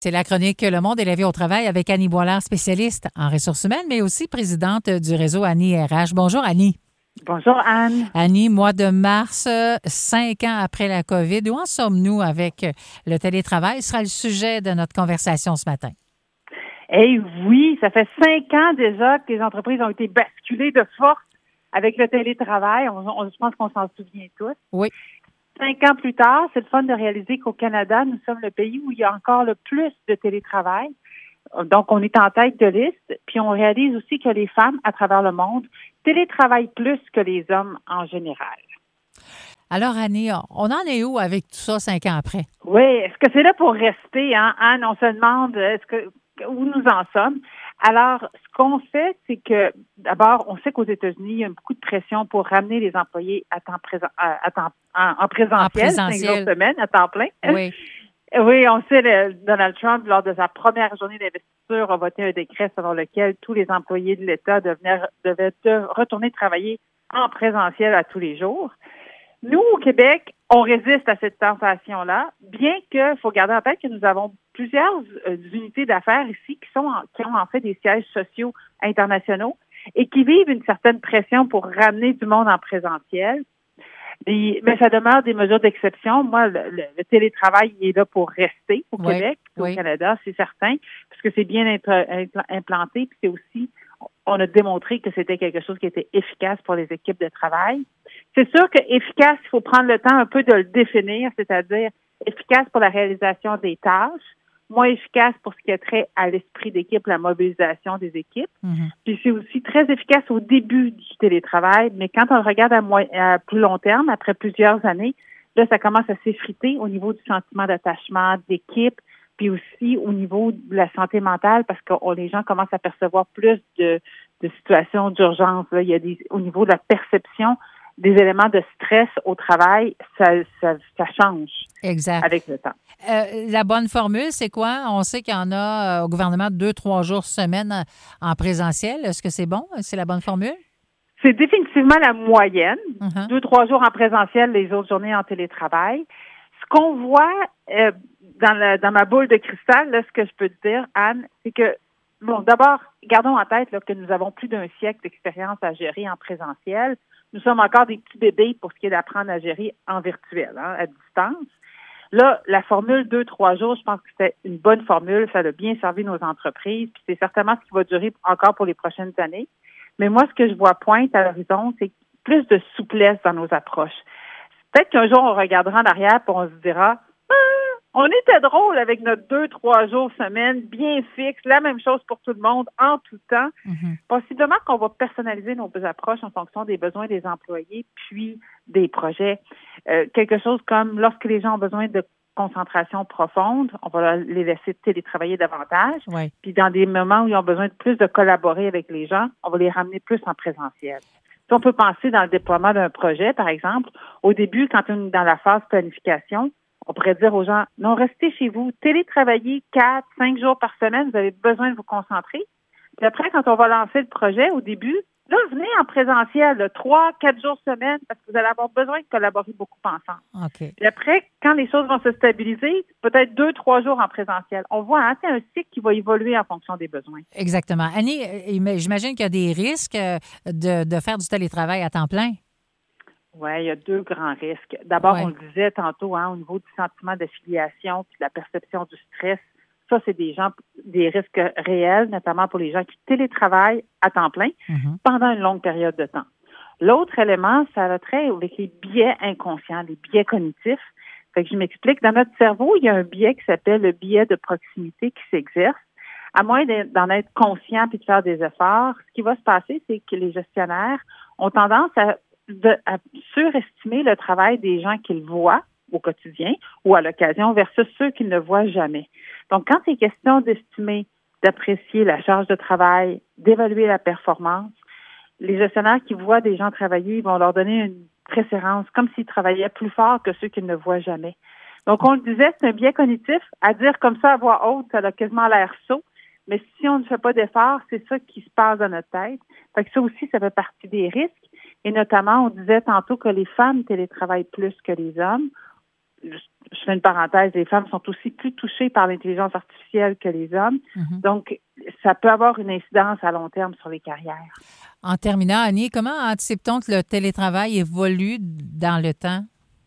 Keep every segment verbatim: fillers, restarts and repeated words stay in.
C'est la chronique Le Monde et la vie au travail avec Annie Boilard, spécialiste en ressources humaines, mais aussi présidente du réseau Annie R H. Bonjour Annie. Bonjour Anne. Annie, mois de mars, cinq ans après la COVID, où en sommes-nous avec le télétravail? Ce sera le sujet de notre conversation ce matin. Eh oui, ça fait cinq ans déjà que les entreprises ont été basculées de force avec le télétravail. On, on, je pense qu'on s'en souvient tous. Oui. Cinq ans plus tard, c'est le fun de réaliser qu'au Canada, nous sommes le pays où il y a encore le plus de télétravail. Donc, on est en tête de liste. Puis, on réalise aussi que les femmes à travers le monde télétravaillent plus que les hommes en général. Alors, Annie, on en est où avec tout ça cinq ans après? Oui, est-ce que c'est là pour rester, hein? Anne, on se demande est-ce que où nous en sommes. Alors, ce qu'on fait, c'est que, d'abord, on sait qu'aux États-Unis, il y a beaucoup de pression pour ramener les employés à temps présent, à, à temps, en, en présentiel, en présentiel. cinq jours semaine, à temps plein. Oui. Oui, on sait, le, Donald Trump, lors de sa première journée d'investiture, a voté un décret selon lequel tous les employés de l'État devenaient, devaient de retourner travailler en présentiel à tous les jours. Nous, au Québec, on résiste à cette tentation-là, bien que, faut garder en tête que nous avons plusieurs euh, unités d'affaires ici qui sont en, qui ont en fait des sièges sociaux internationaux et qui vivent une certaine pression pour ramener du monde en présentiel. Et, mais ça demeure des mesures d'exception. Moi, le, le, le télétravail il est là pour rester au oui, Québec, oui. au Canada, c'est certain, parce que c'est bien impl- implanté, puis c'est aussi, on a démontré que c'était quelque chose qui était efficace pour les équipes de travail. C'est sûr que efficace, il faut prendre le temps un peu de le définir, c'est-à-dire efficace pour la réalisation des tâches, moins efficace pour ce qui est trait à l'esprit d'équipe, la mobilisation des équipes. Mm-hmm. Puis c'est aussi très efficace au début du télétravail, mais quand on le regarde à, moins, à plus long terme, après plusieurs années, là, ça commence à s'effriter au niveau du sentiment d'attachement, d'équipe, puis aussi au niveau de la santé mentale, parce que oh, les gens commencent à percevoir plus de, de situations d'urgence. Là. Il y a des, au niveau de la perception des éléments de stress au travail, ça, ça, ça change exact. Avec le temps. Euh, la bonne formule, c'est quoi? On sait qu'il y en a euh, au gouvernement deux, trois jours semaine en présentiel. Est-ce que c'est bon? C'est la bonne formule? C'est définitivement la moyenne. Uh-huh. Deux, trois jours en présentiel, les autres journées en télétravail. Ce qu'on voit euh, dans, la, dans ma boule de cristal, là, ce que je peux te dire, Anne, c'est que, bon, d'abord, gardons en tête là, que nous avons plus d'un siècle d'expérience à gérer en présentiel. Nous sommes encore des petits bébés pour ce qui est d'apprendre à gérer en virtuel, hein, à distance. Là, la formule deux, trois jours, je pense que c'était une bonne formule. Ça a bien servi nos entreprises. Puis c'est certainement ce qui va durer encore pour les prochaines années. Mais moi, ce que je vois pointe à l'horizon, c'est plus de souplesse dans nos approches. Peut-être qu'un jour, on regardera en arrière et on se dira ah, on était drôle avec notre deux, trois jours semaine, bien fixe, la même chose pour tout le monde, en tout temps. Mm-hmm. Possiblement qu'on va personnaliser nos approches en fonction des besoins des employés puis des projets. Euh, quelque chose comme lorsque les gens ont besoin de concentration profonde, on va les laisser télétravailler davantage. Oui. Puis dans des moments où ils ont besoin de plus de collaborer avec les gens, on va les ramener plus en présentiel. Si on peut penser dans le déploiement d'un projet, par exemple, au début, quand on est dans la phase planification, on pourrait dire aux gens, non, restez chez vous, télétravaillez quatre, cinq jours par semaine, vous avez besoin de vous concentrer. Puis après, quand on va lancer le projet, au début, là, venez en présentiel, là, trois, quatre jours semaine, parce que vous allez avoir besoin de collaborer beaucoup ensemble. OK. Puis après, quand les choses vont se stabiliser, peut-être deux, trois jours en présentiel. On voit, hein, c'est un cycle qui va évoluer en fonction des besoins. Exactement. Annie, j'imagine qu'il y a des risques de, de faire du télétravail à temps plein. Oui, il y a deux grands risques. D'abord, ouais. on le disait tantôt, hein, au niveau du sentiment d'affiliation puis de la perception du stress, ça, c'est des gens, des risques réels, notamment pour les gens qui télétravaillent à temps plein mm-hmm. pendant une longue période de temps. L'autre élément, ça a trait avec les biais inconscients, les biais cognitifs. Fait que je m'explique. Dans notre cerveau, il y a un biais qui s'appelle le biais de proximité qui s'exerce. À moins d'en être conscient puis de faire des efforts, ce qui va se passer, c'est que les gestionnaires ont tendance à De, à surestimer le travail des gens qu'ils voient au quotidien ou à l'occasion versus ceux qu'ils ne voient jamais. Donc, quand c'est question d'estimer, d'apprécier la charge de travail, d'évaluer la performance, les gestionnaires qui voient des gens travailler vont leur donner une préférence, comme s'ils travaillaient plus fort que ceux qu'ils ne voient jamais. Donc, on le disait, c'est un biais cognitif. À dire comme ça à voix haute, ça a quasiment l'air sot. Mais si on ne fait pas d'effort, c'est ça qui se passe dans notre tête. Fait que ça aussi, ça fait partie des risques. Et notamment, on disait tantôt que les femmes télétravaillent plus que les hommes. je fais une parenthèse, les femmes sont aussi plus touchées par l'intelligence artificielle que les hommes. Mm-hmm. Donc, ça peut avoir une incidence à long terme sur les carrières. En terminant, Annie, comment anticipe-t-on que le télétravail évolue dans le temps?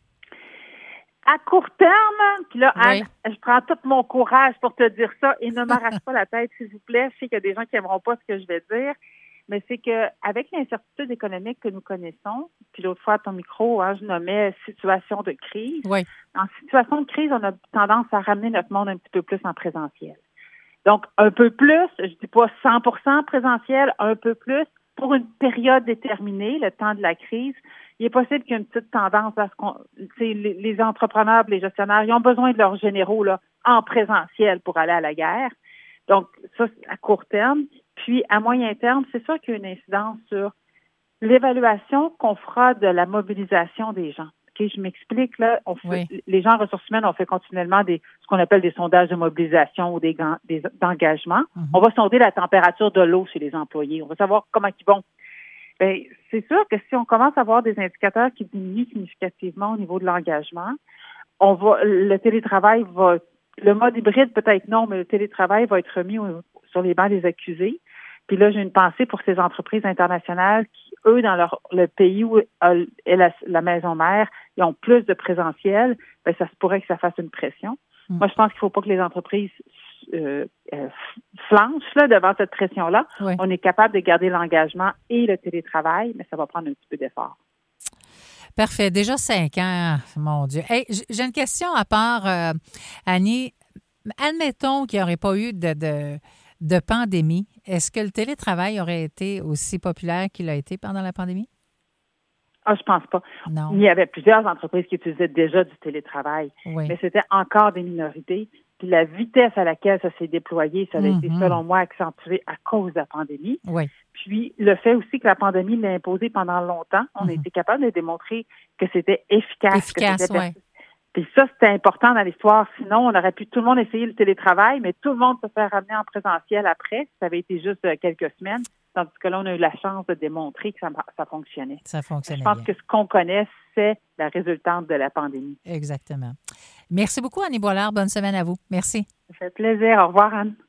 À court terme, puis là, oui. Anne, je prends tout mon courage pour te dire ça et ne m'arrache pas la tête, s'il vous plaît. Je sais qu'il y a des gens qui n'aimeront pas ce que je vais dire, mais c'est qu'avec l'incertitude économique que nous connaissons, puis l'autre fois à ton micro, hein, je nommais situation de crise. Oui. En situation de crise, on a tendance à ramener notre monde un petit peu plus en présentiel. Donc, un peu plus, je dis pas cent pour cent présentiel, un peu plus, pour une période déterminée, le temps de la crise. Il est possible qu'il y ait une petite tendance à ce qu'on, les, les entrepreneurs, les gestionnaires, ils ont besoin de leurs généraux là, en présentiel pour aller à la guerre. Donc, ça, c'est à court terme. Puis, à moyen terme, c'est sûr qu'il y a une incidence sur l'évaluation qu'on fera de la mobilisation des gens. Okay, je m'explique, là, on fait, oui. Les gens en ressources humaines, on fait continuellement des, ce qu'on appelle des sondages de mobilisation ou des, des d'engagement. Mm-hmm. On va sonder la température de l'eau chez les employés. On va savoir comment ils vont. Bien, c'est sûr que si on commence à avoir des indicateurs qui diminuent significativement au niveau de l'engagement, on va, le télétravail va, le mode hybride peut-être non, mais le télétravail va être remis au, sur les bancs des accusés. Puis là, j'ai une pensée pour ces entreprises internationales qui, eux, dans leur le pays où est la, la maison mère, ils ont plus de présentiel, bien, ça se pourrait que ça fasse une pression. Mmh. Moi, je pense qu'il ne faut pas que les entreprises euh, euh, flanchent là, devant cette pression-là. Oui. On est capable de garder l'engagement et le télétravail, mais ça va prendre un petit peu d'effort. Parfait. Déjà cinq ans, mon Dieu. Hey, j'ai une question à part, euh, Annie. Admettons qu'il n'y aurait pas eu de... de de pandémie, est-ce que le télétravail aurait été aussi populaire qu'il a été pendant la pandémie? Ah, je pense pas. Non. Il y avait plusieurs entreprises qui utilisaient déjà du télétravail, oui. mais c'était encore des minorités. Puis la vitesse à laquelle ça s'est déployé, ça a mm-hmm. été, selon moi, accentué à cause de la pandémie. Oui. Puis le fait aussi que la pandémie l'a imposé pendant longtemps, on mm-hmm. a été capable de démontrer que c'était efficace. Efficace, oui. Puis ça, c'était important dans l'histoire. Sinon, on aurait pu tout le monde essayer le télétravail, mais tout le monde se fait ramener en présentiel après. Ça avait été juste quelques semaines. Tandis que là, on a eu la chance de démontrer que ça, ça fonctionnait. Ça fonctionnait Je pense bien. que ce qu'on connaît, c'est la résultante de la pandémie. Exactement. Merci beaucoup, Annie Boilard. Bonne semaine à vous. Merci. Ça fait plaisir. Au revoir, Anne.